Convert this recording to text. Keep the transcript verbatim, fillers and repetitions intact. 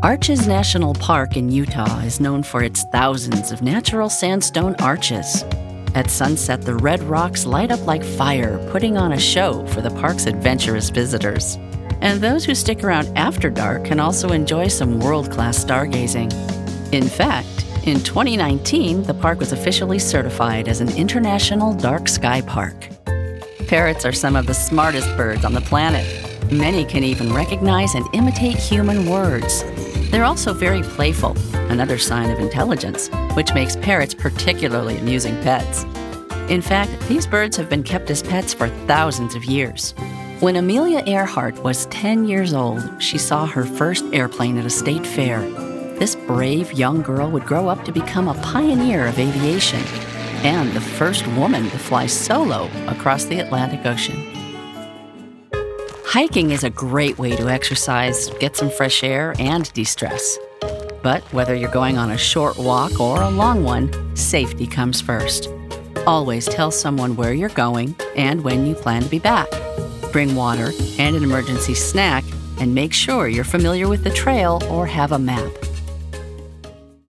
Arches National Park in Utah is known for its thousands of natural sandstone arches. At sunset, the red rocks light up like fire, putting on a show for the park's adventurous visitors. And those who stick around after dark can also enjoy some world-class stargazing. In fact, in twenty nineteen, the park was officially certified as an International Dark Sky Park. Parrots are some of the smartest birds on the planet. Many can even recognize and imitate human words. They're also very playful, another sign of intelligence, which makes parrots particularly amusing pets. In fact, these birds have been kept as pets for thousands of years. When Amelia Earhart was ten years old, she saw her first airplane at a state fair. This brave young girl would grow up to become a pioneer of aviation and the first woman to fly solo across the Atlantic Ocean. Hiking is a great way to exercise, get some fresh air, and de-stress. But whether you're going on a short walk or a long one, safety comes first. Always tell someone where you're going and when you plan to be back. Bring water and an emergency snack, and make sure you're familiar with the trail or have a map.